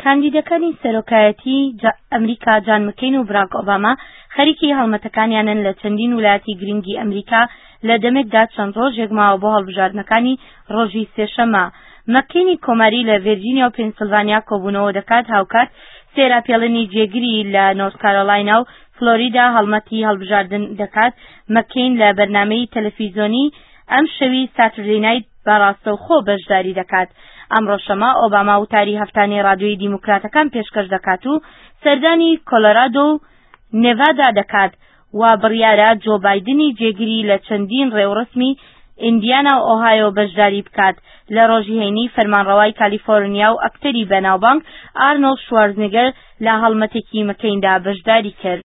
کاندیدەکانی سەرۆکایەتی ئەمریکا جان مەکەین و براک ئۆباما خەریکی هەڵمەتەکانیانن لە چەندین ویلایەتی گرنگی ئەمریکا لە دەمێکدا چەند ڕۆژێک ماوە بۆ هەڵبژاردنەکانی ڕۆژی سێشەممە. مەکەینی کۆماری لە ڤێرجینیا و پێنسیلڤانیا کۆبوونەوە دەکات هاوکات سێراپێڵنی جێگیری لە نۆرت کارۆلاینا و فلۆریدا هەڵمەتی هەڵبژاردن دەکات. مەکەین لە بەرنامەی تەلەڤیزیۆنی ئەم شەوی ساتردەی نایت بەڕاستەوخۆ بەشداری دەکات. ئەمڕۆ شەما ئۆباما وتاری هەفتانەی ڕادیۆی دیموکراتەکان پێشکەش دەکات و سەردانی کۆلۆرادۆ و نێڤادا دەکات و بڕیارە جۆ بایدنی جێگیری لە چەندین ڕێوڕسمی ئیندیانا و ئۆهایۆ بەشداری بکات. لە ڕۆژی هەینی فەرمانڕەوای کالیفۆرنیا و ئەکتەری بەناوبانگ ئارنۆڵد شوارزنێگر لە هەڵمەتێکی مەکەیندا بەشداری کرد.